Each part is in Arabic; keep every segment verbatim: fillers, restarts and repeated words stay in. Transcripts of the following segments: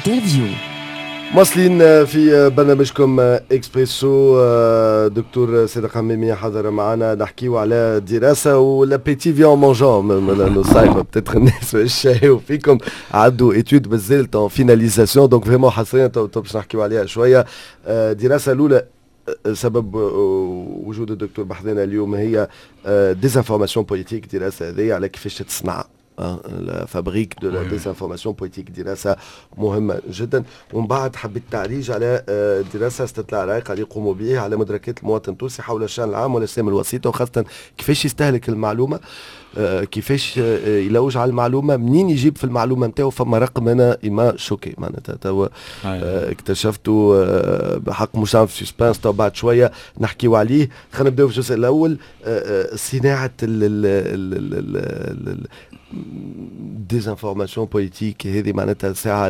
انترفيو. مواصلين في برنامجكم اكسبريسو. دكتور صادق حمامي حضر معنا نحكيو على دراسه والابيتي فيون مونجون لانه صايبه بتتر الناس الشاي وفيكم عدوا اتيود بالزلت ان فيناليزاسيون دونك فريمون حصريا باش نحكيو عليها شويه. دراسه الاولى سبب وجود الدكتور بحذنا اليوم هي ديزانفورماسيون بوليتيك. دراسه هذه على كيفاش تصنع فابريك دو لا ديزانفورماسيون بوليتيك. دراسه مهمه جدا. ومن بعد حبيت تعريج على دراسه استطلاع راي قاعد يقوموا به على مدركات المواطن التونسي حول الشان العام والاسلام الوسيطه، وخاصه كيفاش يستهلك المعلومه، كيفاش يلوج على المعلومه، منين يجيب في المعلومه نتاعو. فما رقم انا ايما شوكي معناتها توا اكتشفته بحق مش عارف سسبانس، تو بعد شويه نحكيو عليه. خلينا نبداو في الجزء الاول، صناعه ديزانفورماسيون بوليتيك هذه معناتها ساعه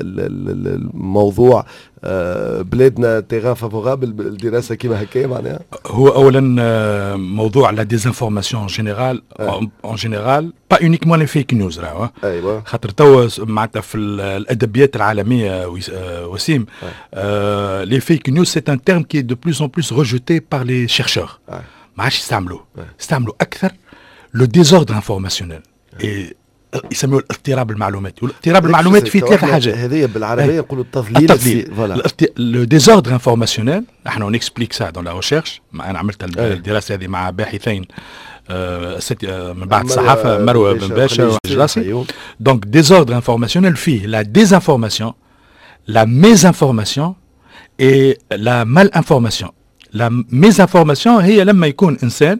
الموضوع بلادنا تيغان فافورابل الدراسه كيما هكايا معناها. هو اولا موضوع لا ديزانفورماسيون جينيرال اون جينيرال با اونيكمون لي فيك نيوز راهو. ايوه خاطر توا معناتها في الادبيات العالميه وسيم لي فيك نيوز سي ان تيرم كي دو بلوس اون بلوس ريجوتي بار لي شيرشور. ما عادش يستعملوه، يستعملوا اكثر لو ديزوردر انفورماسيونيل يسموه الاضطراب المعلوماتي. والاضطراب المعلوماتي فيه ثلاثة حاجات. هذه بالعربية نقولوا التضليل. التضليل لو ديزوردر انفورماسيونيل احنا اون اكسبليك سا دون لا ريشيرش. انا عملت الدراسة هذه مع باحثين آه من بعد الصحافة، مروة بن باشا وجلاسي. دونك ديزوردر انفورماسيونيل فيه لا ديزانفورماسيون، لا ميزانفورماسيون اي لا مال انفورماسيون. لا ميزانفورماسيون هي لما يكون انسان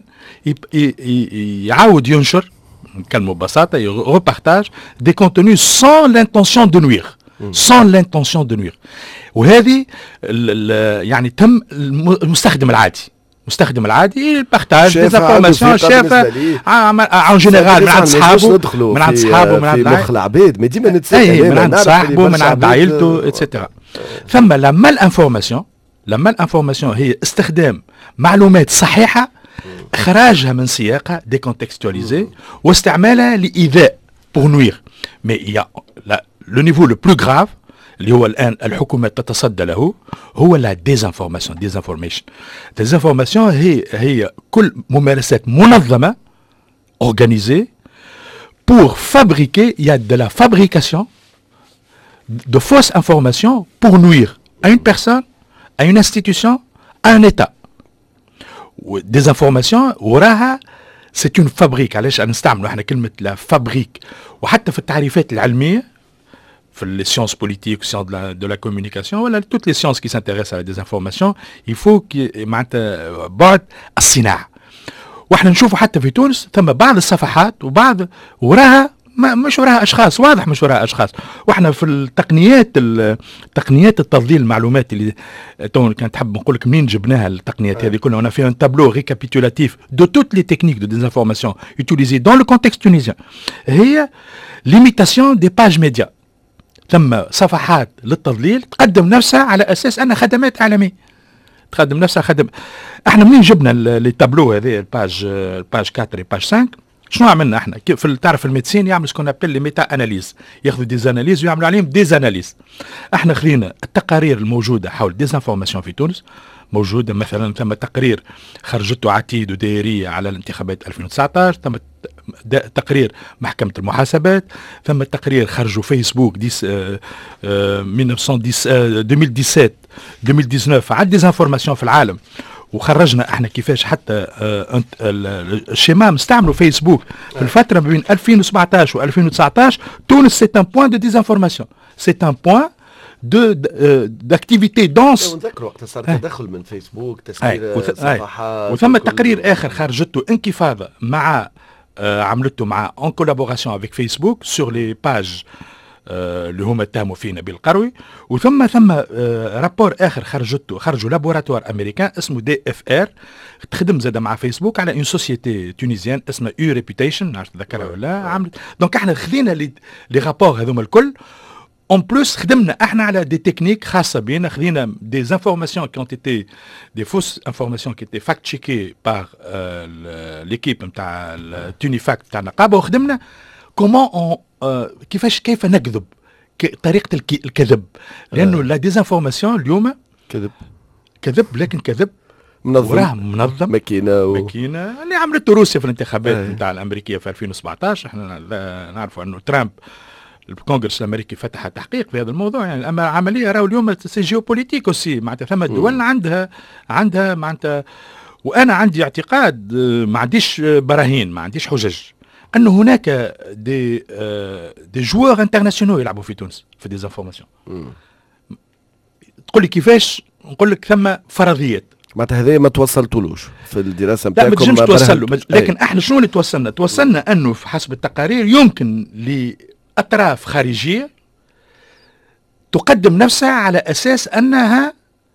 يعاود ينشر نتكلموا ببساطة يغوبارتاج دي كونتوني سون لانتونسيون دو نوير، سون لانتونسيون دو نوير. وهذه يعني تم المستخدم العادي، المستخدم العادي البارتاج ديزانفورماسيون شافها ان جينيرال من عند صحابه، من عند صحابه، من عند مخ العباد، ما ديما نتساهل من عند صاحبه، من عند عائلته اتسيتيرا. ثم لا مال انفورماسيون، لا مال انفورماسيون هي استخدام معلومات صحيحة، إخراجها من سياقها ديكونتكستواليزي واستعمالها لإيذاء بور نوير. مي يا لا لو نيفو لو بلو غراف اللي هو الآن الحكومة تتصدى له هو لا ديزانفورماسيون. ديزانفورميشن ديزانفورماسيون هي هي كل ممارسات منظمة organisée pour fabriquer, il y a de la fabrication de fausses informations pour nuire à une personne, à une institution, à un État. des informations وراها c'est une fabrique. علاش نستعملوا احنا كلمة لا فابريك؟ وحتى في التعريفات العلمية في les sciences politiques, sciences de la, de la communication, ولا toutes les sciences qui s'intéressent à la désinformation, il faut que معناتها بعد الصناعة. واحنا نشوفوا حتى في تونس ثم بعض الصفحات وبعض وراها ما مش وراها اشخاص، واضح مش وراها اشخاص. واحنا في التقنيات تقنيات التضليل المعلوماتي اللي تو كانت تحب نقول لك منين جبناها التقنيات هذه كلها. on a fait un tableau récapitulatif de toutes les techniques de désinformation utilisées dans le contexte tunisien. هي limitation des pages médias. ثم صفحات للتضليل تقدم نفسها على اساس انها خدمات اعلاميه، تقدم نفسها خدم. احنا منين جبنا لي تابلو هذه الباج الباج أربعة الباج خمسة؟ شنو عملنا احنا؟ في تعرف الميدسين يعمل سكون ابل لي ميتا اناليز، ياخذوا ديزاناليز ويعملوا عليهم ديزاناليز. احنا خلينا التقارير الموجوده حول ديزانفورماسيون في تونس موجوده. مثلا ثم تقرير خرجته عتيد ودائريه على الانتخابات ألفين وتسعطاش، ثم تقرير محكمه المحاسبات، ثم تقرير خرجوا فيسبوك ديس اه اه ألفين وسبعطاش ألفين وتسعطاش على ديزانفورماسيون في العالم. وخرجنا احنا كيفاش حتى اه الشمام استعملوا فيسبوك في الفتره بين ألفين وسبعطاش و ألفين وتسعطاش. تونس سي ان بوين دو ديزانفورماسيون، سي ان بوين دو داكتيفيتي دونس. نذكروا وقت صار تدخل من فيسبوك، تسكير صفحات. وثم تقرير اخر خرجته انكفاضه مع آه عملته مع ان كولابوراسيون افيك فيسبوك سور لي باج اللي هما اتهموا فيه نبيل القروي. وثم ثم آه رابور اخر خرجته خرجوا لابوراتوار امريكان اسمه دي اف ار، تخدم زاد مع فيسبوك على اون سوسيتي تونيزيان اسمها يو ريبيوتيشن، نعرف تذكرها ولا عملت. دونك احنا خذينا لي لي رابور هذوما الكل. En plus, خدمنا احنا على des techniques خاصة بينا. خدينا des informations qui ont été des fausses informations qui étaient fact-checkées par euh, l'équipe نتاع توني فاكت نتاع النقابة، وخدمنا comment on euh, كيفاش كيف نكذب طريقه الكذب، لانه لا ديزانفورماسيون اليوم كذب كذب، لكن كذب منظم وراه منظم ماكينه و... ماكينه اللي عملته روسيا في الانتخابات نتاع الامريكيه في ألفين وسبعطاش. احنا نعرفوا انه ترامب الكونغرس الامريكي فتح تحقيق في هذا الموضوع، يعني اما عمليه راهو اليوم سي جيوبوليتيك اوسي، معناتها ثم دول عندها عندها معناتها. وانا عندي اعتقاد، ما عنديش براهين، ما عنديش حجج، أن هناك دي دي جوار انترناسيونال يلعبوا في تونس في ديزانفورماسيون. تقول لي كيفاش؟ نقول لك ثم فرضيات، معناتها هذا ما توصلتولوش في الدراسه نتاعكم. لا ما تنجمش توصل له، لكن أي. احنا شنو اللي توصلنا؟ توصلنا انه حسب التقارير يمكن لاطراف خارجيه تقدم نفسها على اساس انها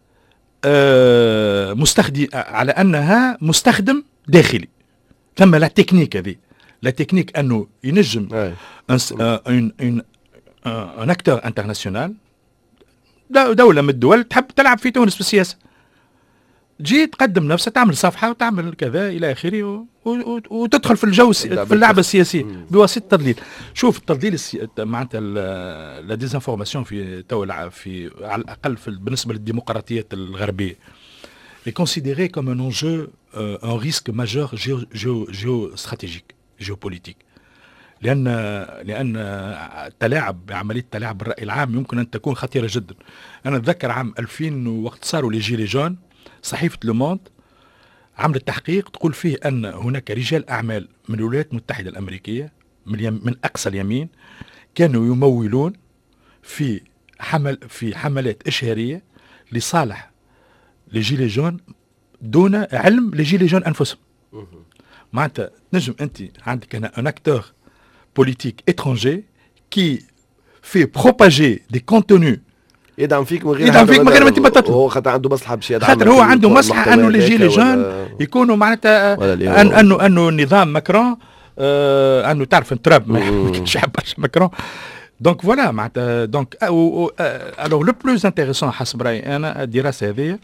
آه مستخدم، على انها مستخدم داخلي. ثم لا تكنيك هذه، لا تكنيك انه ينجم ان ان ان اكتور انترناسيونال، دوله من الدول تحب تلعب في تونس في السياسه، تجي تقدم نفسها، تعمل صفحه وتعمل كذا الى اخره، وتدخل في الجو في اللعبه السياسيه بواسطه التضليل. شوف التضليل السي... معناتها لا ديزانفورماسيون في تو في على الاقل في بالنسبه للديمقراطيات الغربيه est considéré comme un enjeu, euh, un risque majeur géostratégique, géopolitique. لأن لأن التلاعب بعملية تلاعب بالرأي العام يمكن أن تكون خطيرة جدا. أنا أتذكر عام ألفين وقت صاروا لي جيلي جون، صحيفة لوموند عملت تحقيق تقول فيه أن هناك رجال أعمال من الولايات المتحدة الأمريكية من, يم من أقصى اليمين كانوا يمولون في حمل في حملات إشهارية لصالح لجيلي جون دون علم لجيلي جون انفسهم. معناتها نجم انت عندك هنا ان اكتور بوليتيك اترونجي كي في بروباجي دي كونتوني يدعم فيك من غير يدعم فيك من غير ما انت تطلب. هو خاطر عنده مصلحه باش يدعم، خاطر هو عنده مصلحه انه لجيلي جون يكونوا معناتها أن انه انه نظام ماكرون آه انه تعرف تراب ما كانش يحب ماكرون. دونك فوالا معناتها دونك الوغ لو بلوز انتيريسون حسب رايي انا الدراسه هذه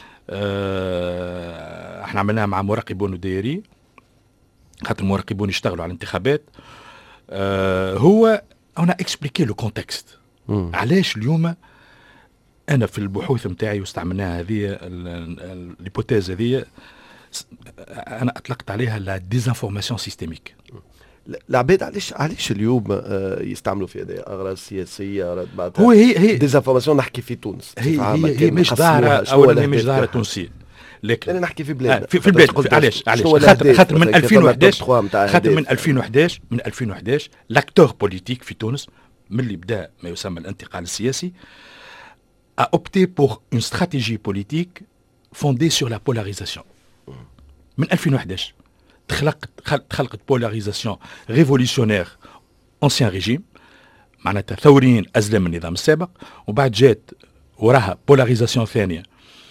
أه احنا عملناها مع مراقبون ودائري، خاطر المراقبون يشتغلوا على الانتخابات. أه هو انا اكسبليكي لو كونتكست علاش اليوم انا في البحوث نتاعي واستعملناها هذه الهيبوتيز هذه انا اطلقت عليها لا ديزانفورماسيون سيستيميك. العباد علاش علاش اليوم يستعملوا في هذه اغراض سياسيه اغراض هو هي هي ديزانفورماسيون نحكي في تونس هي هي, هي مش ظاهره اولا، هي مش ظاهره تونسيه، لكن انا نحكي في بلاد في, في البلاد. علاش علاش خاطر خاطر من ألفين وإحداش خاطر من ألفين وإحداش من ألفين وإحداش لاكتور بوليتيك في تونس من اللي بدا ما يسمى الانتقال السياسي a opté pour une stratégie politique fondée sur la polarisation. من ألفين وإحداش تخلقت تخلقت بولاريزاسيون ريفوليسيونير انسيان ريجيم، معناتها ثوريين ازلم من النظام السابق، وبعد جات وراها بولاريزاسيون ثانيه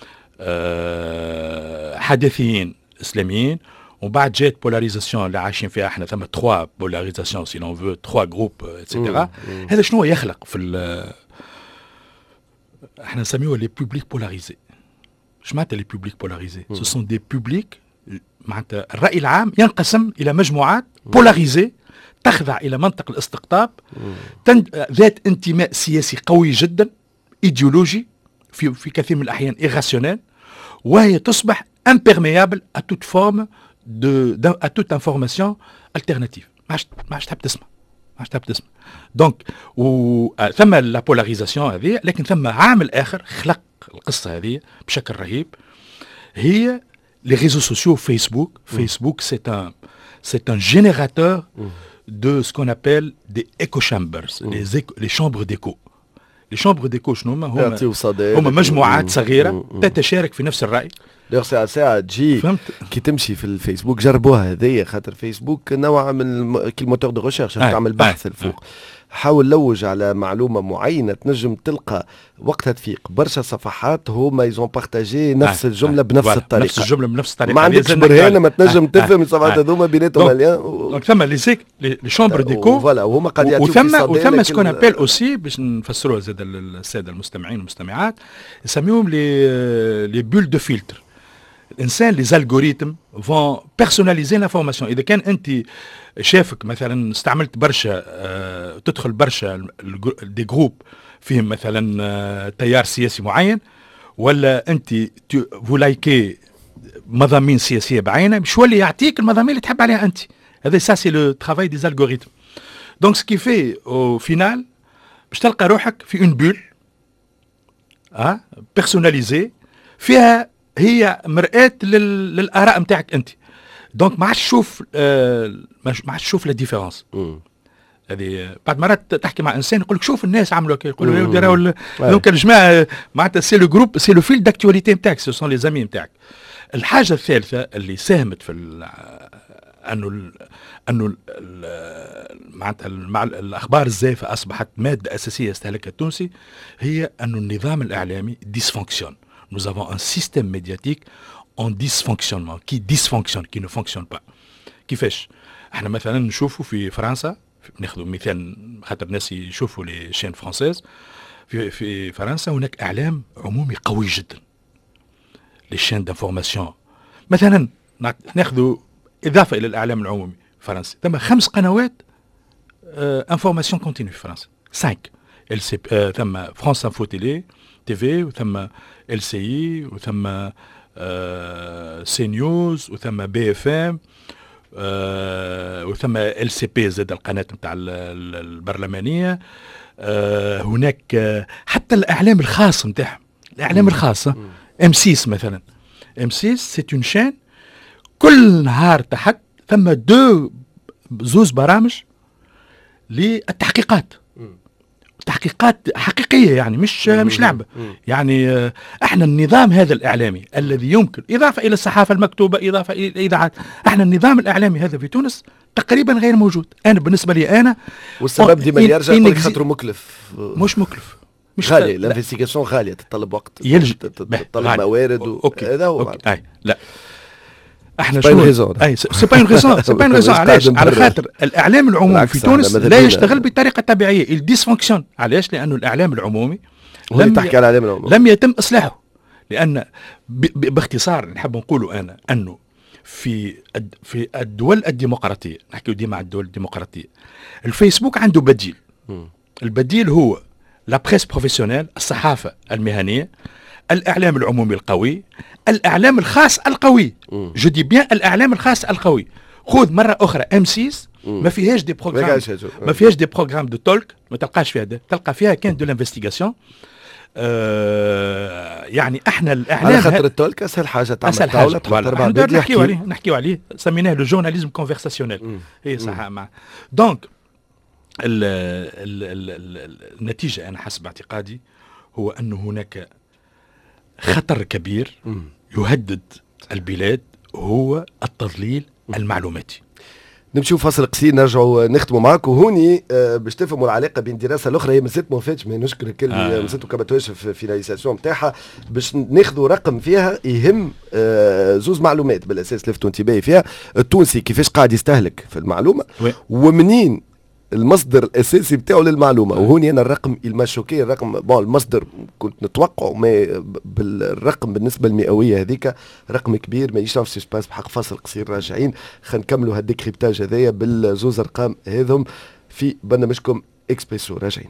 أه حداثيين اسلاميين، وبعد جات بولاريزاسيون اللي عايشين فيها احنا ثم تخوا بولاريزاسيون سي لون فو تخوا جروب اتسيتيرا. هذا شنو يخلق في احنا نسميوه لي بوبليك بولاريزي. اش معناتها لي بوبليك بولاريزي؟ سو سون دي بوبليك معناتها الرأي العام ينقسم إلى مجموعات بولاريزي تخضع إلى منطق الاستقطاب ذات انتماء سياسي قوي جدا ايديولوجي في في كثير من الأحيان إيغاسيونيل، وهي تصبح imperméable à toute forme de à toute information alternative. ما عادش تحب تسمع ما عادش تحب تسمع. دونك ثم لا بولاريزاسيون هذه، لكن ثم عامل آخر خلق القصة هذه بشكل رهيب، هي les réseaux sociaux. Facebook, mmh. Facebook c'est un, c'est un générateur mmh. de ce qu'on appelle des echo chambers, mmh. les, éco, les chambres d'écho. Les chambres d'écho شنو هما؟ هما هما مجموعات صغيرة mmh. تتشارك في نفس الرأي. دايوغ ساعة ساعة تجي كي تمشي في الفيسبوك، جربوها هذيا، خاطر فيسبوك نوع من كي الموتور دو ريشيرش تعمل بحث الفوق، حاول لوج على معلومة معينة تنجم تلقى وقتها تفيق برشا صفحات هما يزون بارتاجي نفس الجملة بنفس الطريقة، نفس الجملة بنفس الطريقة، ما عندكش برهانة ما تنجم تفهم الصفحات هذوما بيناتهم مليان. دونك ثم لي زيك لي شامبر ديكو فوالا، وهما قاعد يعطيوك وثم وثم سكون ابيل اوسي باش نفسروها زاد السادة المستمعين والمستمعات، يسميوهم لي لي بول دو فيلتر. الانسان لي زالغوريتم فون بيرسوناليزي لانفورماسيون. اذا كان انت شافك مثلا استعملت برشا آه تدخل برشا دي جروب فيهم مثلا آه تيار سياسي معين، ولا انت فولايكي مضامين سياسيه بعينه، مش ولي يعطيك المضامين اللي تحب عليها انت. هذا سا سي لو ترافاي دي زالغوريتم. دونك سكي في او فينال باش تلقى روحك في اون بول اه بيرسوناليزي فيها هي مرآة لل... للاراء نتاعك انت. دونك ما عادش تشوف آه ما عادش تشوف لا ديفيرونس. هذه بعد مرات تحكي مع انسان يقول لك شوف الناس عملوا كي، يقولوا يا ودي راهو دونك الجماعه معناتها سي لو جروب سي لو فيل داكتواليتي نتاعك، سو سون لي زامي نتاعك. الحاجه الثالثه اللي ساهمت في ال... انه ال... انه ال... معناتها المع... الاخبار الزائفه اصبحت ماده اساسيه يستهلكها التونسي، هي انه النظام الاعلامي ديسفونكسيون. Nous avons un système médiatique en dysfonctionnement, qui dysfonctionne, qui ne fonctionne pas. كيفاش؟ احنا مثلا نشوفوا في فرنسا، ناخذ مثال خاطر الناس يشوفوا لي شين فرانسيز، في في فرنسا هناك اعلام عمومي قوي جدا. لي شين دانفورماسيون مثلا ناخذ اضافه الى الاعلام العمومي الفرنسي، ثم خمس قنوات انفورماسيون كونتينيو في فرنسا، خمسة ال سي آه ثم فرانس انفو تيلي تي في، وثم ال سي اي، وثم آه سي نيوز، وثم بي اف ام، آه وثم ال سي بي زاد القناه نتاع البرلمانيه. آه هناك آه حتى الاعلام الخاص نتاعهم، الاعلام الخاصه ام ستة مثلا. ام ستة سي اون شين كل نهار تحت ثم دو زوز برامج للتحقيقات، تحقيقات حقيقيه يعني مش مش لعبه. يعني احنا النظام هذا الاعلامي الذي يمكن اضافه الى الصحافه المكتوبه، اضافه الى الاذاعات، احنا النظام الاعلامي هذا في تونس تقريبا غير موجود. انا بالنسبه لي انا والسبب ديما يرجع يقول لك خاطر مكلف، مش مكلف، مش غالي، الانفستيغاسيون غاليه، تتطلب وقت، يلج تتطلب موارد، هذا هو. اي لا احنا شو اي سي با اون ريزون، سي با اون ريزون. علاش؟ على خاطر الاعلام العمومي في تونس لا يشتغل بطريقه طبيعيه، الديسفونكسيون. علاش؟ لانه الاعلام العمومي لم تحكي على الاعلام العمومي لم يتم اصلاحه. لان باختصار نحب نقولوا انا انه في في الدول الديمقراطيه، نحكيو ديما على الدول الديمقراطيه، الفيسبوك عنده بديل. البديل هو لا بريس بروفيسيونيل، الصحافه المهنيه، الاعلام العمومي القوي، الاعلام الخاص القوي. جو دي بيان الاعلام الخاص القوي. خذ مره اخرى ام ستة ما فيهاش دي بروغرام، ما فيهاش دي بروغرام دو تولك، ما تلقاش فيها ده، تلقى فيها كان دو لانفستيغاسيون. آه يعني احنا الاعلام على خاطر التولك اسهل حاجه تعمل طاوله تحط اربعه بيت نحكيو عليه، نحكيو عليه، سميناه لو جورناليزم كونفرساسيونيل. هي صح مع دونك ال ال ال النتيجه انا حسب اعتقادي هو انه هناك خطر كبير يهدد البلاد، هو التضليل المعلوماتي. نمشيو فاصل قصير نرجعوا نختموا معاك، وهوني آه باش تفهموا العلاقه بين الدراسه الاخرى. هي مازالت ما فاتش، ما نشكرك اللي آه. مازالتوا كبتوش في الفيناليزاسيون نتاعها، باش ناخذوا رقم فيها يهم آه زوز معلومات بالاساس لفتوا انتباهي فيها. التونسي كيفاش قاعد يستهلك في المعلومه، ومنين المصدر الاساسي بتاعه للمعلومه. وهوني انا الرقم المشوكي، الرقم بون المصدر كنت نتوقعه، ما بالرقم بالنسبه المئويه هذيك رقم كبير، ما يشرف سي سباس بحق. فاصل قصير راجعين، خلينا نكملوا هالديكريبتاج هذايا بالزوز ارقام هذم في برنامجكم اكسبريسو. راجعين.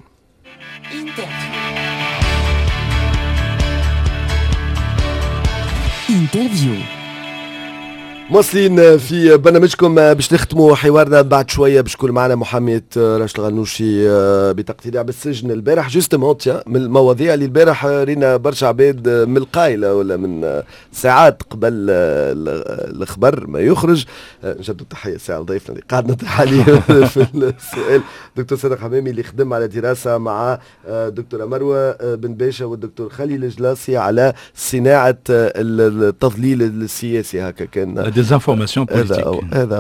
انترفيو مواصلين في برنامجكم، باش نختموا حوارنا بعد شويه باش يكون معنا محاميه راشد الغنوشي بتقتيل بالسجن البارح. جوستومون من المواضيع اللي البارح رينا برشا عباد من القايله ولا من ساعات قبل الخبر ما يخرج. نجدوا تحيه ساعه ضيفنا اللي قعدنا حاليا في السؤال دكتور صادق حمامي اللي خدم على دراسه مع دكتورة مروه بن باشا والدكتور خليل الجلاسي على صناعه التضليل السياسي. هكا كان ديزانفورماسيون بوليتيك. هذا هو.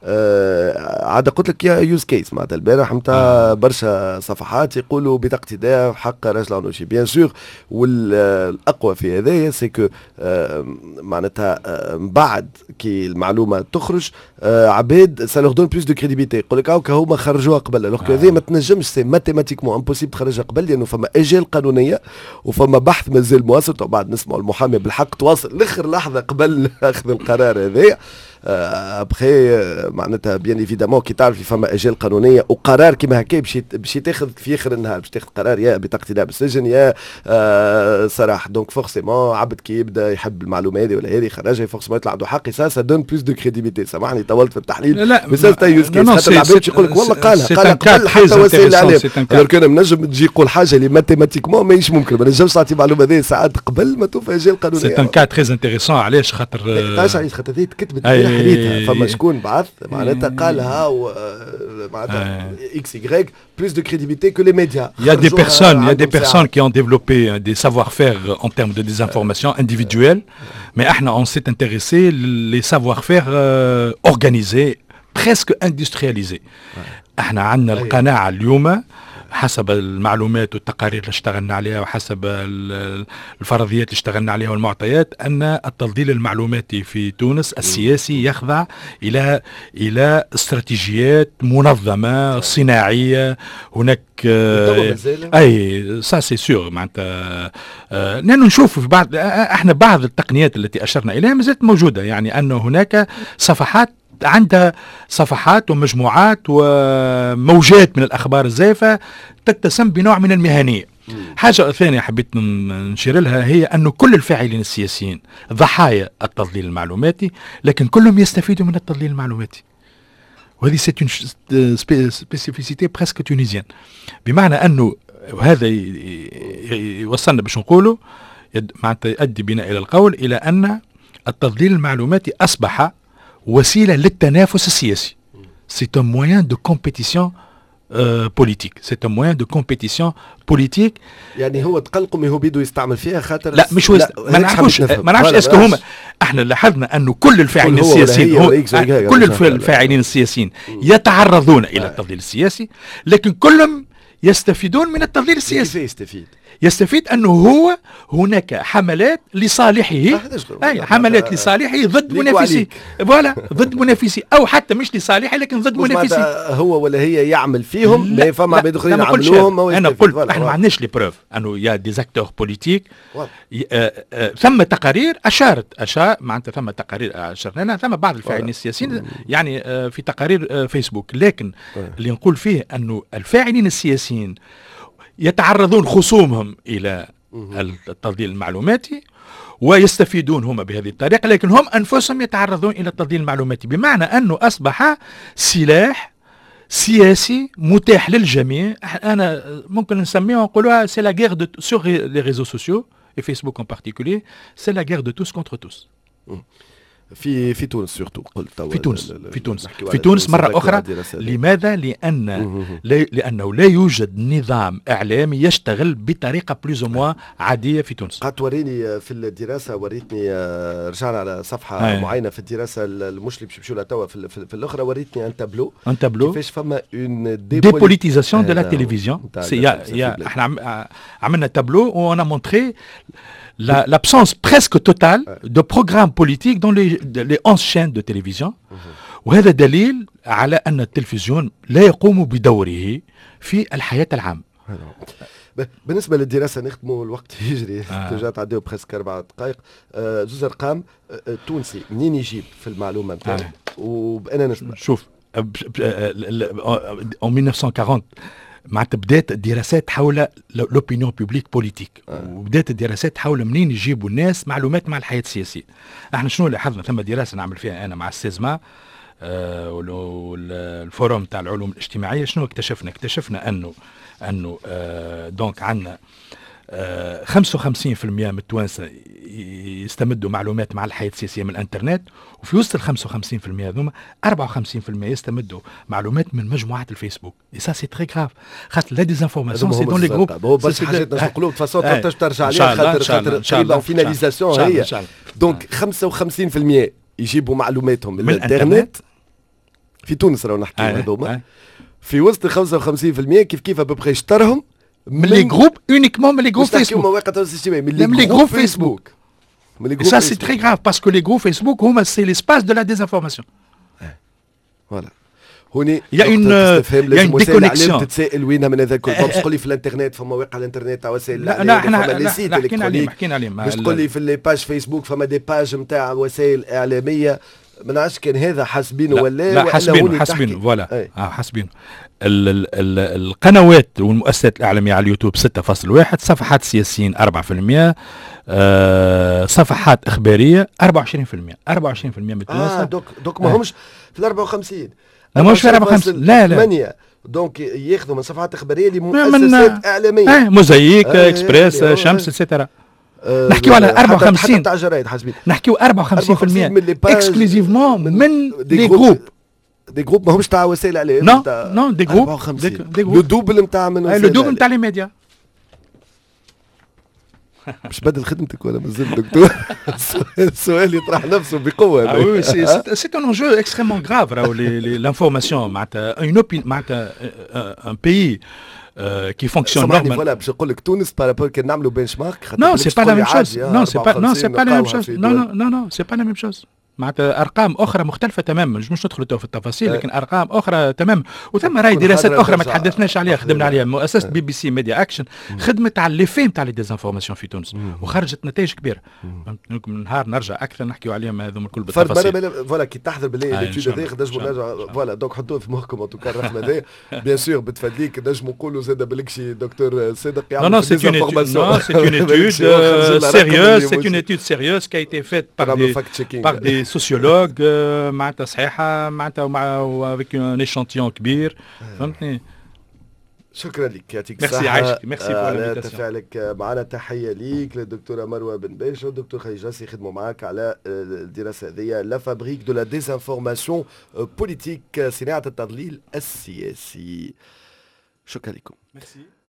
آه عاد قلت لك يا يوز كيس معناتها البارح نتاع برشا صفحات يقولوا بطاقه اقتداء حق راجل عنوشي بيان سور. والاقوى في هذايا سي كو آه معناتها آه بعد كي المعلومه تخرج آه عباد سا لور دون بلوس دو كريديبيتي يقول لك هاكا هما خرجوها قبل الوغ كو هذه ما تنجمش سي ماتيماتيكمون امبوسيبل تخرجها قبل لانه فما اجال قانونيه وفما بحث مازال مواصل. بعد نسمعوا المحامي بالحق تواصل لاخر لحظه قبل اخذ القرار هذايا. ابخي معناتها بيان ايفيدامون كي تعرف فما اجال قانونيه وقرار كيما هكا باش باش تاخذ في اخر النهار باش تاخذ قرار يا بطاقه اقتداء بالسجن يا آه صراحه. دونك فورسيمون عبد كي يبدا يحب المعلومه هذه ولا هذه خرجها فورسيمون يطلع عنده حق. سا سا دون بلوس دو كريديبيتي. سامحني طولت في التحليل لا بس تا يوز كيس خاطر العباد يقول لك والله قالها قالها قبل حتى وسائل الاعلام. alors كان منجم تجي يقول حاجه اللي ماتيماتيكمون ماهيش ممكن ما نجمش تعطي معلومه هذه ساعات قبل ما توفى اجال قانونيه. سي ان كا تري انتريسون. علاش خاطر علاش علاش خاطر هذه تكتبت حريتها فما شكون بعث معناتها قالها معناتها اكس واي plus de crédibilité que les médias. Il y a des personnes, il y a des personnes qui ont développé des savoir-faire en termes de désinformation individuelle, mais on s'est intéressé les savoir-faire euh, organisés, presque industrialisés. احنا عندنا القناعة اليوم حسب المعلومات والتقارير اللي اشتغلنا عليها وحسب الفرضيات اللي اشتغلنا عليها والمعطيات ان التفضيل المعلوماتي في تونس السياسي يخضع الى الى استراتيجيات منظمه صناعيه. هناك اي سا سي سور معناتها لانه نشوف في بعض احنا بعض التقنيات التي اشرنا اليها ما زالت موجوده. يعني ان هناك صفحات عندها صفحات ومجموعات وموجات من الأخبار الزائفة تتسم بنوع من المهنية. حاجة ثانية حبيت نشير لها هي أن كل الفاعلين السياسيين ضحايا التضليل المعلوماتي لكن كلهم يستفيدوا من التضليل المعلوماتي. وهذه سي اون سبيسيفيسيتي بريسك تونيزيان. بمعنى أنه هذا يوصلنا باش نقوله معناتها يؤدي بنا إلى القول إلى أن التضليل المعلوماتي أصبح وسيلة للتنافس السياسي. C'est un moyen de compétition euh, politique. C'est un moyen de compétition politique. يعني هو تقلقم هو بيدو يستعمل فيها خاطر لا مش وست... ما نعرفوش ما نعرفش اسكو هما احنا لاحظنا انه كل الفاعلين السياسيين هو كل الفاعلين السياسيين يتعرضون الى التضليل السياسي لكن كلهم يستفيدون من التضليل السياسي. يستفيد يستفيد أنه هو هناك حملات لصالحه أي حملات لصالحه ضد منافسيه فوالا ضد منافسيه أو حتى مش لصالحه لكن ضد منافسيه. هو ولا هي يعمل فيهم لا فما عباد اخرين يعملوهم. أنا قلت احنا ما عندناش لي بروف أنه يا دي زاكتور بوليتيك. ثم تقارير أشارت أشار معناتها ثم تقارير أشرنا ثم بعض الفاعلين السياسيين يعني في تقارير فيسبوك. لكن اللي نقول فيه أنه الفاعلين السياسيين يتعرضون خصومهم إلى التضليل المعلوماتي ويستفيدون هم بهذه الطريقة لكن هم أنفسهم يتعرضون إلى التضليل المعلوماتي. بمعنى أنه أصبح سلاح سياسي متاح للجميع. أنا ممكن نسميه ونقولها c'est la guerre de sur les réseaux sociaux et Facebook en particulier c'est la guerre de tous contre tous. في في تونس سورتو قلت في تونس في تونس في تونس مرة أخرى. لماذا؟ لأن لأنه لا يوجد نظام إعلامي يشتغل بطريقة بلوز موا عادية في تونس. قد وريني في الدراسة وريتني رجعنا على صفحة هاي. معينة في الدراسة المش اللي بيمشوا لها توا في, في, في الأخرى وريتني أن تابلو أن تابلو كيفاش فما اون ديبوليتيزاسيون دو لا تيليفزيون. احنا عملنا تابلو وأنا مونتري La, l'absence presque totale de programmes politiques dans les, les onze chaînes de télévision. وهذا دليل على أن التلفزيون لا يقوم بدوره في الحياة العامة. بالنسبة للدراسة نختموا الوقت يجري تجاه تعديو بريسك أربع دقائق. آه زوز أرقام. آه تونسي منين يجيب في المعلومة نتاعو آه. وبأنا نسمع شوف en mille neuf cent quarante معناتها بدات الدراسات حول لوبينيون بوبليك بوليتيك وبدات الدراسات حول منين يجيبوا الناس معلومات مع الحياه السياسيه. احنا شنو لاحظنا ثم دراسه نعمل فيها انا مع السيزما آه والفورم تاع العلوم الاجتماعيه. شنو اكتشفنا؟ اكتشفنا انه انه آه دونك عندنا آه خمسة وخمسين بالمئة من التوانسه يستمدوا معلومات مع الحياه السياسيه من الانترنت وفي وسط ال خمسة وخمسين بالمئة هذوما أربعة وخمسين بالمئة يستمدوا معلومات من مجموعات الفيسبوك. اي سا سي تري غراف خاطر لا ديزانفورماسيون سي دون لي جروب. هو برشا حاجات نقولوا de façon ترجع عليها خاطر خاطر تقريبا فيناليزاسيون هي. دونك خمسة وخمسين بالمئة يجيبوا معلوماتهم من الانترنت في تونس راهو نحكي آه، هذوما آه. في وسط خمسة وخمسين بالمئة كيف كيف ابوبخي اشترهم من لي جروب اونيكمون من لي جروب مش نحكيو فيسبوك. مواقع التواصل الاجتماعي من من لي جروب فيسبوك من لي Et جروب ça, c'est فيسبوك. très grave parce que les groupes Facebook, هما, c'est l'espace de la désinformation. فوالا هوني Il y a une, euh, il y a une déconnexion. تتسائل وينها من هذا الكل باش تقول لي في الانترنت فما مواقع الانترنت تاع وسائل لا الاعلام لا احنا فما لي لا سيت لا حكينا عليهم الكترونيك حكينا عليهم باش تقول لي في لي باج فيسبوك فما دي باج نتاع وسائل اعلاميه ما نعرفش كان هذا حاسبينه ولا لا حاسبينه حاسبينه فوالا اه حاسبينه ال ال ال القنوات والمؤسسات الاعلاميه على اليوتيوب ستة فاصلة واحد، صفحات سياسيين أربعة بالمئة، آه صفحات اخباريه أربعة وعشرين بالمئة أربعة وعشرين بالمئة من التوانسه. اه دوك دوك ما همش في ال أربعة وخمسين لا ماهوش في أربعة وخمسين لا لا ثمانية دونك ياخذوا من صفحات اخباريه لمؤسسات اعلاميه اه موزايك آه اكسبريس آه شمس اتسيتيرا. آه نحكيو على أربعة وخمسين حتى تاع جرايد حاسبين نحكيو أربعة وخمسين بالمئة اكسكلوزيفمون من لي جروب دي جروب ماهمش تاع وسائل اعلام. نو نو دي جروب لو دوبل نتاع من لو دوبل نتاع لي ميديا. مش بدل خدمتك ولا مازال دكتور؟ السؤال يطرح نفسه بقوه. Ah oui, c'est, c'est, c'est un enjeu extrêmement grave, l'information. Une opinion, un pays euh, qui fonctionne normalement. Voilà, je dis que Tunis par rapport à نعملوا benchmark. Non, c'est pas la même chose. Non, c'est pas, non, c'est pas la même chose. Non, non, non, non, c'est pas la même chose. معناتها ارقام اخرى مختلفه تماما، مش ندخلوا تو في التفاصيل، لكن ارقام اخرى تماما. وثم راهي دراسات اخرى ما تحدثناش عليها خدمنا عليها. مؤسسه بي بي سي ميديا اكشن خدمت على لي فيم تاع لي ديزانفورماسيون في تونس وخرجت نتائج كبيره. من نهار نرجع اكثر نحكيو عليهم هذوما الكل بالتفاصيل. فرد فوالا كي تحضر باللي ليتود هذيك نجموا نرجع فوالا دونك حطوه في مخكم ان توكا الرقم هذا بيان سور بتفاديك نجموا نقولوا زاد بالكشي دكتور صادق يعمل. Non non, c'est une étude, non, c'est une étude sérieuse, c'est une étude sérieuse qui a été faite par des par des sociologues. معناتها صحيحه معناتها مع avec un échantillon كبير. فهمتني. شكرا لك يعطيك الصحه. ميرسي عايشك ميرسي على تفاعلك معنا. تحيه ليك للدكتوره مروه بن باشا والدكتور خالد جاسي خدموا معك على الدراسه هذه لا فابريك دو لا ديزانفورماسيون بوليتيك صناعه التضليل السياسي. شكرا لكم. ميرسي.